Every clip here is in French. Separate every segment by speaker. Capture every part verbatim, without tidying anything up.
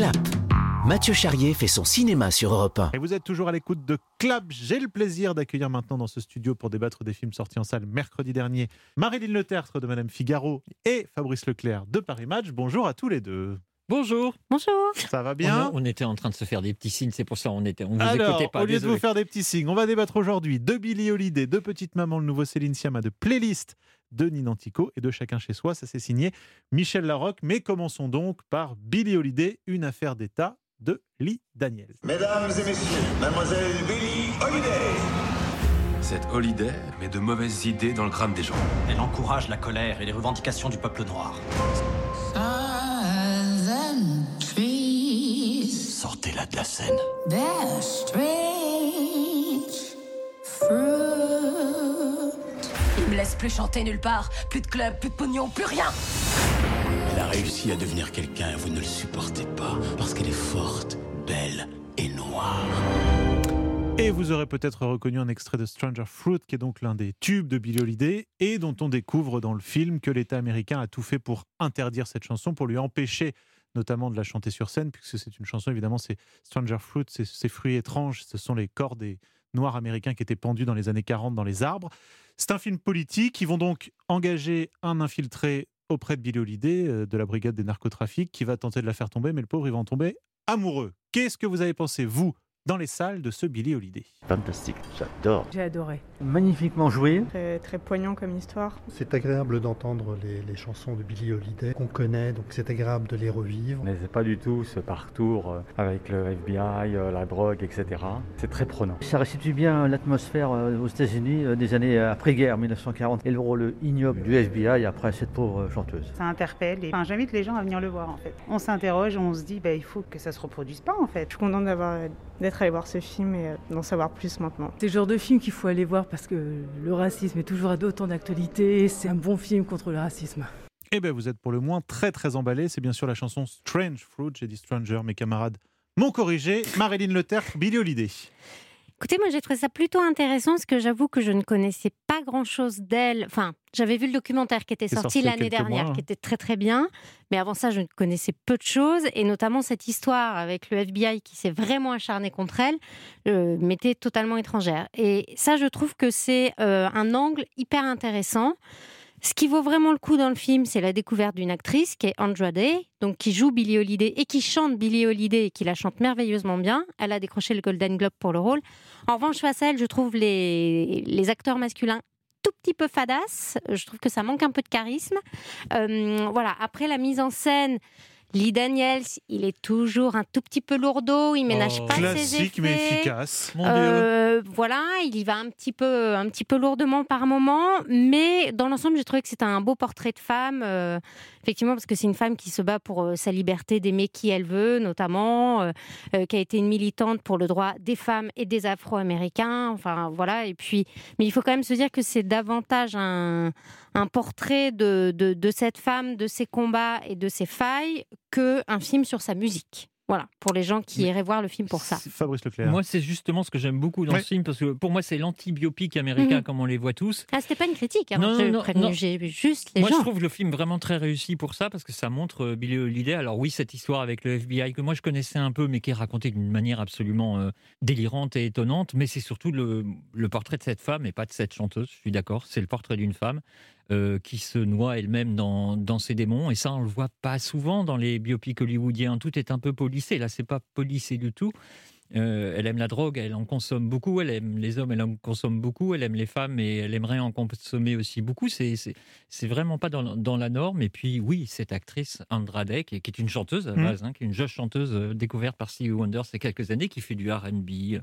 Speaker 1: Clap. Mathieu Charrier fait son cinéma sur Europe un.
Speaker 2: Et vous êtes toujours à l'écoute de Clap. J'ai le plaisir d'accueillir maintenant dans ce studio pour débattre des films sortis en salle mercredi dernier Maryline Le Tertre de Madame Figaro et Fabrice Leclerc de Paris Match. Bonjour à tous les deux.
Speaker 3: Bonjour.
Speaker 4: Bonjour.
Speaker 2: Ça va bien ?
Speaker 3: on, on était en train de se faire des petits signes, c'est pour ça on était, on vous
Speaker 2: Alors,
Speaker 3: écoutait pas.
Speaker 2: au lieu
Speaker 3: désolé.
Speaker 2: de vous faire des petits signes, on va débattre aujourd'hui de Billie Holiday, de Petite Maman, le nouveau Céline Sciamma, de Playlist de Nina Antico et de Chacun chez soi. Ça c'est signé Michel Larocque. Mais commençons donc par Billie Holiday, une affaire d'État de Lee Daniels.
Speaker 5: Mesdames et messieurs, mademoiselle Billie Holiday.
Speaker 6: Cette Holiday met de mauvaises idées dans le crâne des gens.
Speaker 7: Elle encourage la colère et les revendications du peuple noir. Sortez-la de la scène.
Speaker 8: Il me laisse plus chanter nulle part, plus de club, plus de pognon, plus rien.
Speaker 7: Elle a réussi à devenir quelqu'un et vous ne le supportez pas parce qu'elle est forte, belle et noire.
Speaker 2: Et vous aurez peut-être reconnu un extrait de Stranger Fruit, qui est donc l'un des tubes de Billie Holiday, et dont on découvre dans le film que l'État américain a tout fait pour interdire cette chanson, pour lui empêcher notamment de la chanter sur scène, puisque c'est une chanson, évidemment, c'est Stranger Fruit, c'est ces fruits étranges, ce sont les corps des Noirs américains qui étaient pendus dans les années quarante dans les arbres. C'est un film politique. Ils vont donc engager un infiltré auprès de Billie Holiday, euh, de la brigade des narcotrafics, qui va tenter de la faire tomber, mais le pauvre, il va en tomber amoureux. Qu'est-ce que vous avez pensé, vous, dans les salles de ce Billie Holiday ?
Speaker 9: Fantastique, j'adore.
Speaker 4: J'ai adoré.
Speaker 9: Magnifiquement joué.
Speaker 10: Très, très poignant comme histoire.
Speaker 11: C'est agréable d'entendre les, les chansons de Billie Holiday qu'on connaît, donc c'est agréable de les revivre.
Speaker 9: Mais c'est pas du tout ce parcours avec le F B I, la drogue, et cetera. C'est très prenant. Ça restitue bien l'atmosphère aux États-Unis des années après-guerre, mille neuf cent quarante, et le rôle ignoble du F B I après cette pauvre chanteuse.
Speaker 10: Ça interpelle et enfin, j'invite les gens à venir le voir en fait. On s'interroge, on se dit bah, il faut que ça se reproduise pas en fait. Je suis contente d'avoir, d'être allée voir ce film et d'en savoir plus maintenant.
Speaker 4: C'est le genre de film qu'il faut aller voir parce que le racisme est toujours d'autant d'actualité. C'est un bon film contre le racisme.
Speaker 2: Eh bien, vous êtes pour le moins très très emballé. C'est bien sûr la chanson Strange Fruit. J'ai dit Stranger, mes camarades m'ont corrigé. Maryline Le Tertre, Billie Holiday.
Speaker 12: Écoutez, moi j'ai trouvé ça plutôt intéressant parce que j'avoue que je ne connaissais pas grand-chose d'elle. Enfin, j'avais vu le documentaire qui était sorti,
Speaker 2: sorti
Speaker 12: l'année dernière,
Speaker 2: mois, hein.
Speaker 12: qui était très très bien. Mais avant ça, je ne connaissais peu de choses. Et notamment cette histoire avec le F B I qui s'est vraiment acharné contre elle, euh, m'était totalement étrangère. Et ça, je trouve que c'est euh, un angle hyper intéressant. Ce qui vaut vraiment le coup dans le film, c'est la découverte d'une actrice qui est Andra Day, donc qui joue Billie Holiday et qui chante Billie Holiday et qui la chante merveilleusement bien. Elle a décroché le Golden Globe pour le rôle. En revanche, face à elle, je trouve les, les acteurs masculins tout petit peu fadas. Je trouve que ça manque un peu de charisme. Euh, voilà. Après la mise en scène, Lee Daniels, il est toujours un tout petit peu lourdeau, il ménage
Speaker 2: oh,
Speaker 12: pas ses effets.
Speaker 2: Classique mais efficace. Mon
Speaker 12: euh, voilà, il y va un petit peu, un petit peu lourdement par moment, mais dans l'ensemble, j'ai trouvé que c'était un beau portrait de femme. Euh, effectivement, parce que c'est une femme qui se bat pour euh, sa liberté d'aimer qui elle veut, notamment, euh, euh, qui a été une militante pour le droit des femmes et des Afro-Américains. Enfin voilà. Et puis, mais il faut quand même se dire que c'est davantage un, un portrait de, de, de cette femme, de ses combats et de ses failles, qu'un film sur sa musique. Voilà, pour les gens qui iraient voir le film pour ça.
Speaker 2: Fabrice Leclerc.
Speaker 3: Moi, c'est justement ce que j'aime beaucoup dans
Speaker 2: oui.
Speaker 3: ce film, parce que pour moi, c'est l'anti-biopic américain, mmh. comme on les voit tous.
Speaker 12: Ah, c'était pas une critique, hein,
Speaker 3: non,
Speaker 12: j'ai
Speaker 3: non,
Speaker 12: prévenu,
Speaker 3: non.
Speaker 12: j'ai juste les
Speaker 3: moi,
Speaker 12: gens.
Speaker 3: Moi, je trouve le film vraiment très réussi pour ça, parce que ça montre euh, Billie Holiday. Alors oui, cette histoire avec le F B I, que moi, je connaissais un peu, mais qui est racontée d'une manière absolument euh, délirante et étonnante, mais c'est surtout le, le portrait de cette femme, et pas de cette chanteuse, je suis d'accord, c'est le portrait d'une femme Euh, qui se noie elle-même dans, dans ses démons, et ça on le voit pas souvent dans les biopics hollywoodiens. Tout est un peu policé, là c'est pas policé du tout. Euh, elle aime la drogue, elle en consomme beaucoup, elle aime les hommes, elle en consomme beaucoup, elle aime les femmes et elle aimerait en consommer aussi beaucoup. C'est, c'est, c'est vraiment pas dans, dans la norme. Et puis oui, cette actrice Andra Day, qui est, qui est une chanteuse à base, mmh. hein, qui est une jeune chanteuse euh, découverte par Stevie Wonder il y a quelques années, qui fait du R and B.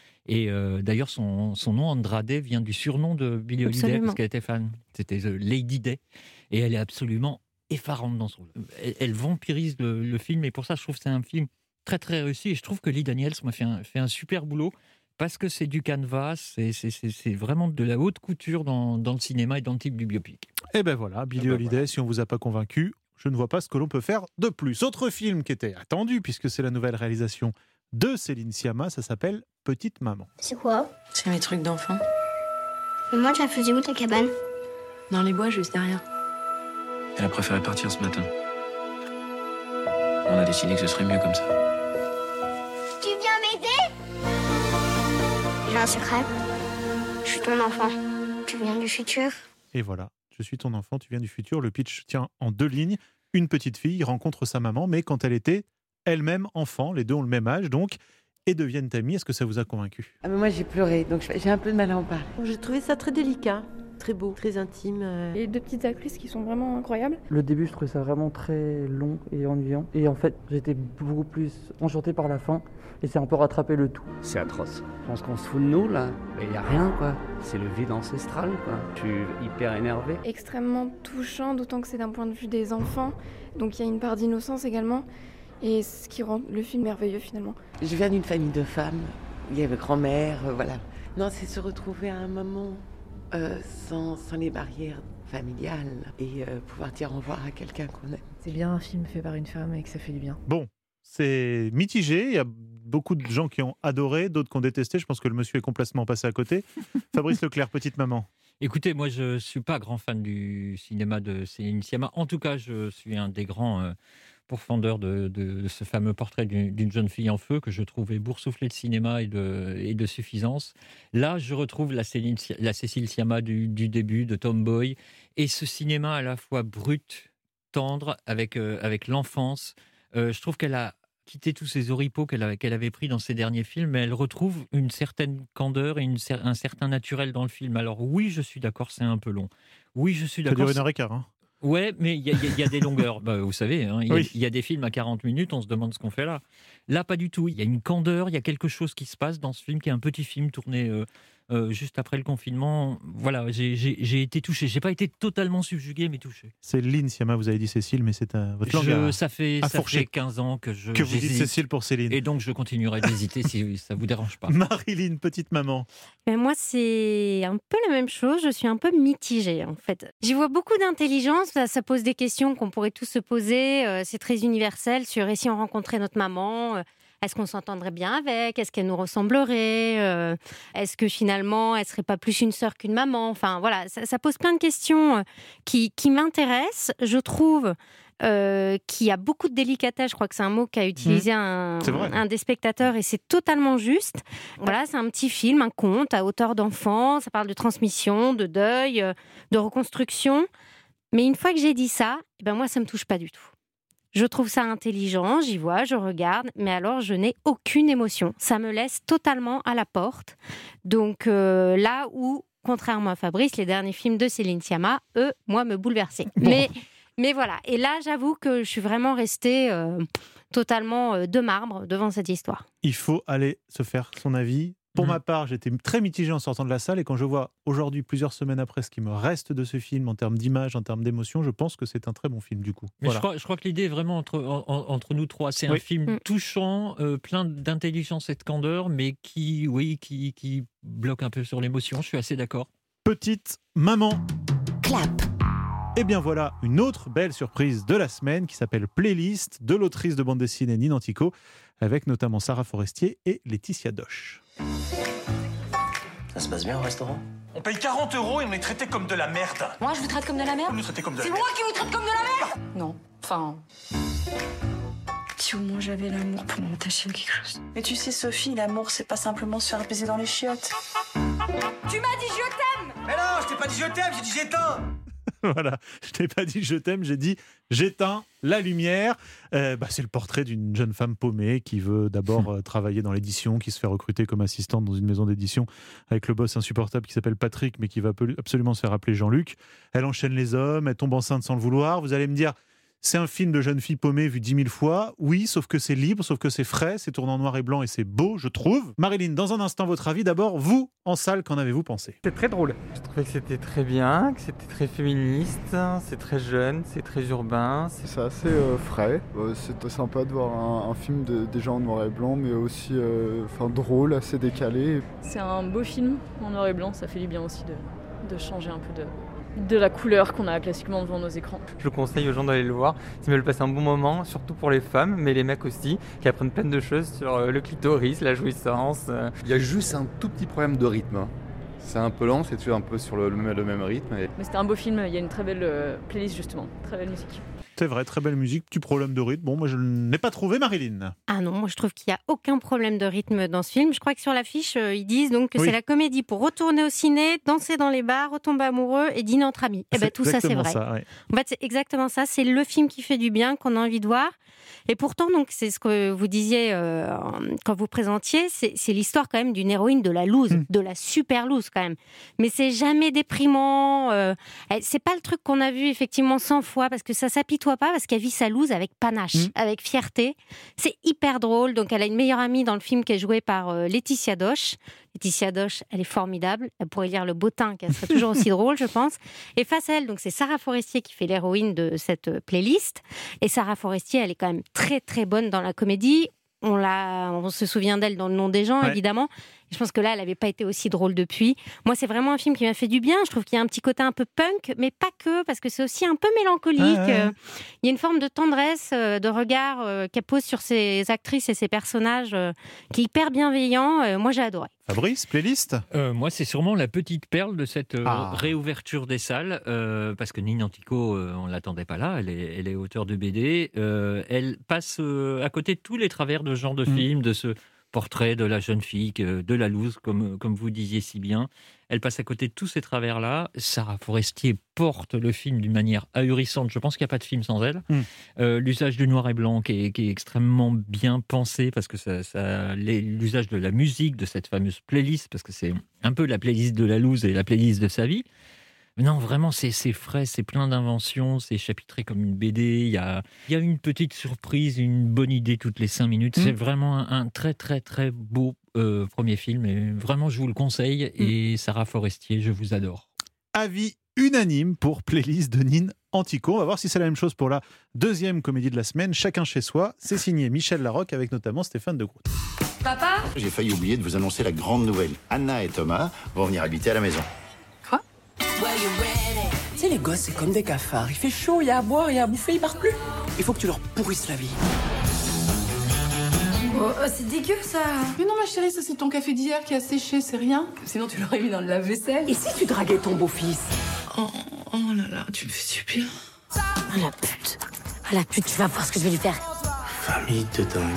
Speaker 3: Et euh, d'ailleurs, son, son nom, Andrade, vient du surnom de Billie Holiday, parce qu'elle était fan. C'était The Lady Day. Et elle est absolument effarante dans son... Elle, elle vampirise le, le film, et pour ça, je trouve que c'est un film très, très réussi. Et je trouve que Lee Daniels m'a fait un, fait un super boulot, parce que c'est du canevas, c'est, c'est, c'est, c'est vraiment de la haute couture dans, dans le cinéma et dans le type du biopic.
Speaker 2: Et ben voilà, Billie ben Holiday, voilà. Si on ne vous a pas convaincu, je ne vois pas ce que l'on peut faire de plus. Autre film qui était attendu, puisque c'est la nouvelle réalisation de Céline Sciamma, ça s'appelle Petite Maman.
Speaker 13: C'est quoi ?
Speaker 14: C'est mes trucs d'enfant.
Speaker 13: Mais moi, tu la faisais où ta cabane ?
Speaker 14: Dans les bois, juste derrière.
Speaker 6: Elle a préféré partir ce matin. On a décidé que ce serait mieux comme ça.
Speaker 13: Tu viens m'aider? J'ai un secret. Je suis ton enfant. Tu viens du futur.
Speaker 2: Et voilà, je suis ton enfant, tu viens du futur. Le pitch tient en deux lignes. Une petite fille rencontre sa maman, mais quand elle était elle-même enfant, les deux ont le même âge donc, et deviennent amis. Est-ce que ça vous a convaincu?
Speaker 15: Ah mais moi j'ai pleuré, donc j'ai un peu de mal à en parler.
Speaker 16: J'ai trouvé ça très délicat, très beau, très intime.
Speaker 17: Et deux petites actrices qui sont vraiment incroyables.
Speaker 18: Le début, je trouvais ça vraiment très long et ennuyant. Et en fait, j'étais beaucoup plus enchanté par la fin. Et c'est un peu rattrapé le tout.
Speaker 19: C'est atroce. Je pense qu'on se fout de nous, là. Il n'y a rien, quoi. C'est le vide ancestral, quoi. Je suis hyper énervé.
Speaker 17: Extrêmement touchant, d'autant que c'est d'un point de vue des enfants. Donc il y a une part d'innocence également. Et ce qui rend le film merveilleux, finalement.
Speaker 15: Je viens d'une famille de femmes. Il y avait grand-mère, euh, voilà. Non, c'est se retrouver à un moment euh, sans, sans les barrières familiales et euh, pouvoir dire au revoir à quelqu'un qu'on aime.
Speaker 4: C'est bien un film fait par une femme et que ça fait du bien.
Speaker 2: Bon, c'est mitigé. Il y a beaucoup de gens qui ont adoré, d'autres qui ont détesté. Je pense que le monsieur est complètement passé à côté. Fabrice Leclerc, petite maman.
Speaker 3: Écoutez, moi je ne suis pas grand fan du cinéma de Céline Sciamma. En tout cas, je suis un des grands euh, pourfendeurs de, de, de ce fameux portrait d'une, d'une jeune fille en feu que je trouvais boursouflé de cinéma et de, et de suffisance. Là, je retrouve la, Céline, la Cécile Sciamma du, du début, de Tomboy, et ce cinéma à la fois brut, tendre, avec, euh, avec l'enfance. Euh, je trouve qu'elle a quitté tous ces oripeaux qu'elle avait, qu'elle avait pris dans ses derniers films, mais elle retrouve une certaine candeur et une, un certain naturel dans le film. Alors oui, je suis d'accord, c'est un peu long. Oui, je suis d'accord.
Speaker 2: Ça dure une heure et quart, hein.
Speaker 3: Ouais, mais il y, y, y a des longueurs. Bah, vous savez, hein, il
Speaker 2: oui.
Speaker 3: y, y a des films à quarante minutes, on se demande ce qu'on fait là. Là, pas du tout. Il y a une candeur, il y a quelque chose qui se passe dans ce film, qui est un petit film tourné euh, euh, juste après le confinement. Voilà, j'ai, j'ai, j'ai été touché. J'ai pas été totalement subjugué, mais touché.
Speaker 2: Céline Sciamma, vous avez dit Cécile, mais c'est à votre langue
Speaker 3: je,
Speaker 2: à,
Speaker 3: ça fait,
Speaker 2: à
Speaker 3: ça fait quinze ans que je
Speaker 2: que vous dites Cécile pour Céline.
Speaker 3: Et donc, je continuerai d'hésiter si ça vous dérange pas.
Speaker 2: Marilyn, petite maman.
Speaker 12: Ben moi, c'est un peu la même chose. Je suis un peu mitigée, en fait. J'y vois beaucoup d'intelligence. Ça, ça pose des questions qu'on pourrait tous se poser. Euh, c'est très universel sur et si on rencontrait notre maman, euh, est-ce qu'on s'entendrait bien avec? Est-ce qu'elle nous ressemblerait? euh, Est-ce que finalement, elle serait pas plus une sœur qu'une maman? Enfin, voilà, ça, ça pose plein de questions qui, qui m'intéressent. Je trouve euh, qu'il y a beaucoup de délicatesse. Je crois que c'est un mot qu'a utilisé mmh. un, un des spectateurs et c'est totalement juste. Voilà, c'est un petit film, un conte à hauteur d'enfant. Ça parle de transmission, de deuil, de reconstruction. Mais une fois que j'ai dit ça, eh ben moi, ça me touche pas du tout. Je trouve ça intelligent, j'y vois, je regarde, mais alors je n'ai aucune émotion. Ça me laisse totalement à la porte. Donc euh, là où, contrairement à Fabrice, les derniers films de Céline Sciamma, eux, moi, me bouleversaient. Bon. Mais, mais voilà, et là, j'avoue que je suis vraiment restée euh, totalement euh, de marbre devant cette histoire.
Speaker 2: Il faut aller se faire son avis. Pour mmh. ma part, j'étais très mitigé en sortant de la salle et quand je vois aujourd'hui, plusieurs semaines après, ce qui me reste de ce film en termes d'image, en termes d'émotion, je pense que c'est un très bon film du coup.
Speaker 3: Mais voilà. je, crois, je crois que l'idée est vraiment entre, en, entre nous trois. C'est oui. un film mmh. touchant, euh, plein d'intelligence et de candeur, mais qui, oui, qui, qui bloque un peu sur l'émotion. Je suis assez d'accord.
Speaker 2: Petite maman.
Speaker 8: Clap.
Speaker 2: Et bien voilà une autre belle surprise de la semaine qui s'appelle Playlist de l'autrice de bande dessinée Nina Antico, avec notamment Sarah Forestier et Laetitia Doche.
Speaker 20: Ça se passe bien au restaurant?
Speaker 5: On paye quarante euros et on est traité comme de la merde.
Speaker 8: Moi, je vous traite comme de la merde?
Speaker 5: Vous nous traitez comme de la
Speaker 8: C'est
Speaker 5: merde.
Speaker 8: moi qui vous traite comme de la merde? Non, enfin... Si au moins j'avais l'amour pour m'attacher à quelque chose.
Speaker 14: Mais tu sais, Sophie, l'amour, c'est pas simplement se faire baiser dans les chiottes.
Speaker 8: Tu m'as dit je t'aime!
Speaker 5: Mais non, je t'ai pas dit je t'aime, j'ai dit j'éteins.
Speaker 2: Voilà, je t'ai pas dit je t'aime, j'ai dit j'éteins la lumière. Euh, bah, c'est le portrait d'une jeune femme paumée qui veut d'abord euh, travailler dans l'édition, qui se fait recruter comme assistante dans une maison d'édition avec le boss insupportable qui s'appelle Patrick, mais qui va absolument se faire appeler Jean-Luc. Elle enchaîne les hommes, elle tombe enceinte sans le vouloir. Vous allez me dire, c'est un film de jeune fille paumée vu dix mille fois. Oui, sauf que c'est libre, sauf que c'est frais, c'est tourné en noir et blanc et c'est beau, je trouve. Marilyn, dans un instant, votre avis. D'abord, vous, en salle, qu'en avez-vous pensé?
Speaker 18: C'est très drôle. Je trouvais que c'était très bien, que c'était très féministe, c'est très jeune, c'est très urbain. C'est,
Speaker 21: c'est assez euh, frais. Euh, c'est sympa de voir un, un film de, déjà en noir et blanc, mais aussi euh, drôle, assez décalé.
Speaker 22: C'est un beau film en noir et blanc, ça fait du bien aussi de, de changer un peu de... de la couleur qu'on a classiquement devant nos écrans.
Speaker 18: Je conseille aux gens d'aller le voir, s'ils veulent passer un bon moment, surtout pour les femmes, mais les mecs aussi, qui apprennent plein de choses sur le clitoris, la jouissance.
Speaker 23: Il y a juste un tout petit problème de rythme. C'est un peu lent, c'est un peu sur le, le, le même rythme. Et...
Speaker 22: Mais c'était un beau film, il y a une très belle euh, playlist justement, très belle musique.
Speaker 2: C'est vrai, très belle musique, petit problème de rythme. Bon, moi je n'ai pas trouvé, Marilyn.
Speaker 12: Ah non, moi je trouve qu'il n'y a aucun problème de rythme dans ce film. Je crois que sur l'affiche, euh, ils disent donc que
Speaker 2: Oui.
Speaker 12: c'est la comédie pour retourner au ciné, danser dans les bars, retomber amoureux et dîner entre amis. Et ben tout ça c'est vrai.
Speaker 2: Ça, ouais.
Speaker 12: En fait, c'est exactement ça. C'est le film qui fait du bien, qu'on a envie de voir. Et pourtant, donc, c'est ce que vous disiez euh, quand vous présentiez, c'est, c'est l'histoire quand même d'une héroïne de la loose, mmh. de la super loose quand même. Mais c'est jamais déprimant. Euh, c'est pas le truc qu'on a vu effectivement cent fois parce que ça s'apitoie pas, parce qu'elle vit sa loose avec panache, mmh. avec fierté. C'est hyper drôle. Donc, elle a une meilleure amie dans le film qui est jouée par euh, Laetitia Doche. Laetitia Doche, elle est formidable. Elle pourrait lire Le Bottin, qu'elle serait toujours aussi drôle, je pense. Et face à elle, donc c'est Sarah Forestier qui fait l'héroïne de cette playlist. Et Sarah Forestier, elle est quand même très très bonne dans la comédie. On, l'a, on se souvient d'elle dans Le Nom des gens, ouais. évidemment. Je pense que là, elle n'avait pas été aussi drôle depuis. Moi, c'est vraiment un film qui m'a fait du bien. Je trouve qu'il y a un petit côté un peu punk, mais pas que, parce que c'est aussi un peu mélancolique. Ah ouais. euh, il y a une forme de tendresse, euh, de regard euh, qu'elle pose sur ses actrices et ses personnages euh, qui est hyper bienveillant. Euh, moi, j'ai adoré.
Speaker 2: Fabrice, playlist
Speaker 3: euh, Moi, c'est sûrement la petite perle de cette euh,
Speaker 2: ah.
Speaker 3: réouverture des salles, euh, parce que Nina Antico, euh, on ne l'attendait pas là, elle est, elle est auteure de B D. Euh, elle passe euh, à côté de tous les travers de ce genre de mmh. film, de ce portrait de la jeune fille, de la loose, comme, comme vous disiez si bien. Elle passe à côté de tous ces travers-là. Sarah Forestier porte le film d'une manière ahurissante. Je pense qu'il n'y a pas de film sans elle. Mm. Euh, l'usage du noir et blanc qui est, qui est extrêmement bien pensé, parce que ça, ça, l'usage de la musique, de cette fameuse playlist, parce que c'est un peu la playlist de la loose et la playlist de sa vie. Non, vraiment, c'est, c'est frais, c'est plein d'inventions, c'est chapitré comme une B D. Il y a, il y a une petite surprise, une bonne idée toutes les cinq minutes. Mmh. C'est vraiment un, un très, très, très beau euh, premier film. Et vraiment, je vous le conseille. Mmh. Et Sarah Forestier, je vous adore.
Speaker 2: Avis unanime pour Playlist de Nina Antico. On va voir si c'est la même chose pour la deuxième comédie de la semaine, Chacun chez soi. C'est signé Michel Larocque avec notamment Stéphane de Groot.
Speaker 8: Papa ?
Speaker 5: J'ai failli oublier de vous annoncer la grande nouvelle. Anna et Thomas vont venir habiter à la maison.
Speaker 1: Tu sais, les gosses, c'est comme des cafards. Il fait chaud, il y a à boire, il y a à bouffer, ils partent plus. Il faut que tu leur pourrisses la vie.
Speaker 8: Oh, oh, c'est dégueu, ça.
Speaker 7: Mais non, ma chérie, ça, c'est ton café d'hier qui a séché, c'est rien.
Speaker 1: Sinon, tu l'aurais mis dans le lave-vaisselle. Et si tu draguais ton beau-fils ?
Speaker 8: Oh, oh là là, tu me fais du bien.
Speaker 12: Ah la pute. Ah la pute, tu vas voir ce que je vais lui faire.
Speaker 5: Famille de dingue.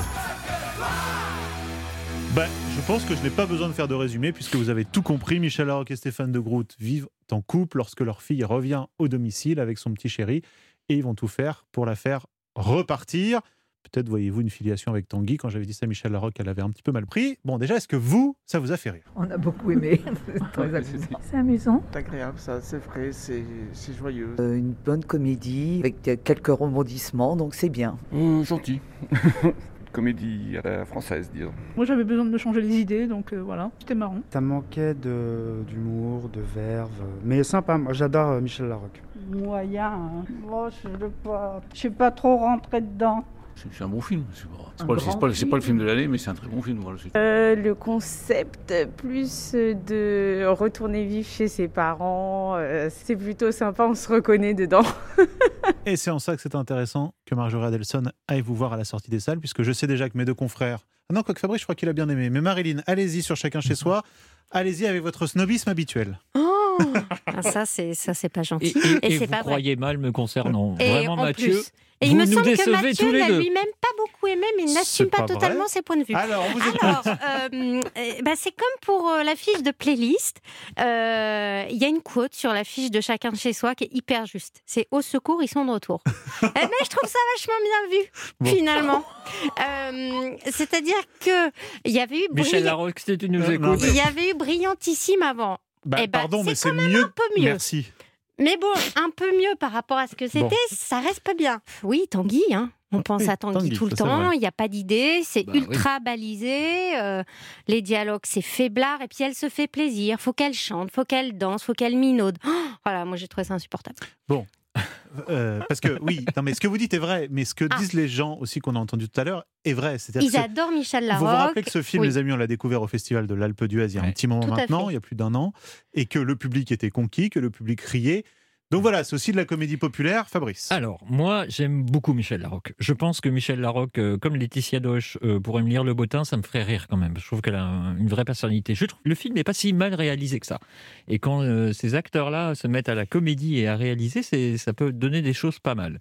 Speaker 2: Ben, je pense que je n'ai pas besoin de faire de résumé puisque vous avez tout compris. Michel Larocque et Stéphane de Groot vivent en couple lorsque leur fille revient au domicile avec son petit chéri et ils vont tout faire pour la faire repartir. Peut-être voyez-vous une filiation avec Tanguy. Quand j'avais dit ça à Michel Larocque, elle avait un petit peu mal pris. Bon, déjà, est-ce que vous, ça vous a fait rire ?
Speaker 11: On a beaucoup aimé. C'est très amusant.
Speaker 4: C'est amusant.
Speaker 24: C'est agréable, ça, c'est frais, c'est, c'est joyeux.
Speaker 11: Euh, une bonne comédie avec quelques rebondissements, donc c'est bien.
Speaker 23: Euh, gentil. Comédie à la française, disons.
Speaker 4: Moi, j'avais besoin de me changer les idées, donc euh, voilà, c'était marrant.
Speaker 25: Ça manquait de, d'humour, de verve, mais sympa. Moi, j'adore euh, Michel Larocque.
Speaker 26: Moyen, hein. Moi, je ne suis pas, je suis pas trop rentrée dedans.
Speaker 27: C'est, c'est un bon film. C'est pas, c'est, pas, c'est, pas, c'est pas le film de l'année, mais c'est un très bon film. Voilà,
Speaker 10: euh, le concept, plus de retourner vivre chez ses parents, euh, c'est plutôt sympa, on se reconnaît dedans.
Speaker 2: Et c'est en ça que c'est intéressant que Marjorie Adelson aille vous voir à la sortie des salles, puisque je sais déjà que mes deux confrères... Ah non, quoique Fabrice, je crois qu'il a bien aimé. Mais Marilyn, allez-y sur Chacun chez soi. Allez-y avec votre snobisme habituel.
Speaker 12: Oh ah, ça, c'est, ça, c'est pas gentil.
Speaker 3: Et, et,
Speaker 12: et,
Speaker 3: et
Speaker 12: c'est
Speaker 3: vous
Speaker 12: pas
Speaker 3: croyez
Speaker 12: vrai.
Speaker 3: mal me concernant.
Speaker 12: Et
Speaker 3: Vraiment, Mathieu,
Speaker 12: plus. Et
Speaker 3: vous
Speaker 12: il me
Speaker 3: nous
Speaker 12: semble que
Speaker 3: décevez
Speaker 12: Mathieu
Speaker 3: tous les
Speaker 12: l'a
Speaker 3: deux.
Speaker 12: lui-même pas beaucoup aimé, mais il n'assume pas, pas totalement ses points de vue.
Speaker 2: Alors, on vous écoute.
Speaker 12: Alors, euh, euh, bah, c'est comme pour euh, la fiche de playlist. Il euh, y a une quote sur la fiche de Chacun chez soi qui est hyper juste. C'est « Au secours, ils sont de retour ». Eh ben, je trouve ça vachement bien vu, bon. finalement. Euh, c'est-à-dire qu'il y avait eu...
Speaker 3: Michel Larocque, si tu nous écoutes.
Speaker 12: Il y avait eu Brillantissime avant.
Speaker 2: Bah,
Speaker 12: eh ben,
Speaker 2: pardon,
Speaker 12: c'est
Speaker 2: mais c'est
Speaker 12: quand même
Speaker 2: mieux.
Speaker 12: un peu mieux.
Speaker 2: Merci.
Speaker 12: Mais bon, un peu mieux par rapport à ce que c'était, bon. ça reste pas bien. Oui, Tanguy, hein. On pense
Speaker 2: oui,
Speaker 12: à Tanguy,
Speaker 2: Tanguy
Speaker 12: tout le temps, il n'y a pas d'idée, c'est bah, ultra oui. balisé, euh, les dialogues c'est faiblard, et puis elle se fait plaisir, faut qu'elle chante, faut qu'elle danse, faut qu'elle minaude. Oh, voilà, moi j'ai trouvé ça insupportable.
Speaker 2: Bon, euh, parce que oui, non, mais ce que vous dites est vrai, mais ce que ah. disent les gens aussi qu'on a entendu tout à l'heure est vrai. C'est-à-dire
Speaker 12: Ils adorent Michel Larocque.
Speaker 2: Vous vous rappelez que ce film,
Speaker 12: oui.
Speaker 2: les amis, on l'a découvert au Festival de l'Alpe d'Huez il y a
Speaker 12: ouais.
Speaker 2: un petit moment
Speaker 12: tout
Speaker 2: maintenant, il y a plus d'un an, et que le public était conquis, que le public riait. Donc voilà, c'est aussi de la comédie populaire. Fabrice.
Speaker 3: Alors, moi, j'aime beaucoup Michel Larocque. Je pense que Michel Larocque, euh, comme Laetitia Doche, euh, pourrait me lire Le Bottin, ça me ferait rire quand même. Je trouve qu'elle a un, une vraie personnalité. Je trouve que le film n'est pas si mal réalisé que ça. Et quand euh, ces acteurs-là se mettent à la comédie et à réaliser, c'est, ça peut donner des choses pas mal.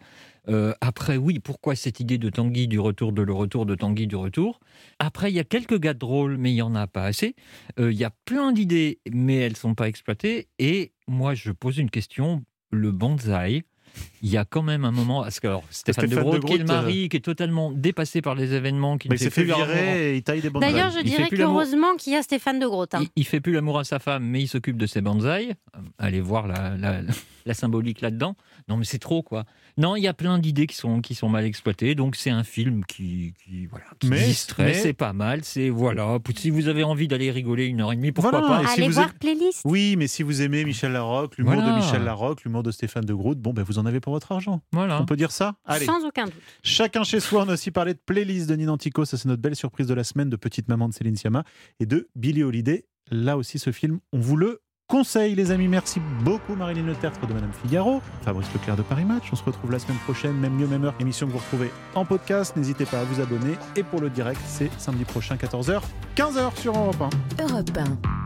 Speaker 3: Euh, après, oui, pourquoi cette idée de Tanguy du retour, de le retour, de Tanguy du retour. Après, il y a quelques gars drôles, mais il n'y en a pas assez. Euh, il y a plein d'idées, mais elles ne sont pas exploitées. Et moi, je pose une question, le bonsaï. Il y a quand même un moment, parce que alors, Stéphane, Stéphane de Groot, qui est le mari, euh... qui est totalement dépassé par les événements, qui
Speaker 2: mais
Speaker 3: ne
Speaker 2: il s'est fait virer et il taille des bonsaïs.
Speaker 12: D'ailleurs, je dirais qu'heureusement qu'il y a Stéphane de Groot. Hein.
Speaker 3: Il, il fait plus l'amour à sa femme, mais il s'occupe de ses bonsaïs. Allez voir la, la, la symbolique là-dedans. Non, mais c'est trop, quoi. Non, il y a plein d'idées qui sont, qui sont mal exploitées, donc c'est un film qui, qui, voilà, qui mais, distrait, mais... c'est pas mal, c'est, voilà, si vous avez envie d'aller rigoler une heure et demie, pourquoi
Speaker 2: voilà,
Speaker 3: pas.
Speaker 12: Allez
Speaker 2: si
Speaker 12: voir
Speaker 2: aimez...
Speaker 12: Playlist.
Speaker 2: Oui, mais si vous aimez Michel Larocque, l'humour
Speaker 3: voilà.
Speaker 2: de Michel Larocque, l'humour de Stéphane de Groot, bon, ben vous en avez pour votre argent.
Speaker 3: Voilà.
Speaker 2: On peut dire ça. Allez.
Speaker 12: Sans aucun doute.
Speaker 2: Chacun chez soi, on a aussi parlé de Playlist de Nina Antico, ça c'est notre belle surprise de la semaine, de Petite Maman de Céline Sciamma et de Billie Holiday. Là aussi, ce film, on vous le conseil, les amis. Merci beaucoup, Marilyn Le Tertre de Madame Figaro, Fabrice Leclerc de Paris Match. On se retrouve la semaine prochaine, même lieu, même heure. Émission que vous retrouvez en podcast. N'hésitez pas à vous abonner. Et pour le direct, c'est samedi prochain, quatorze heures, quinze heures sur Europe un.
Speaker 6: Europe un.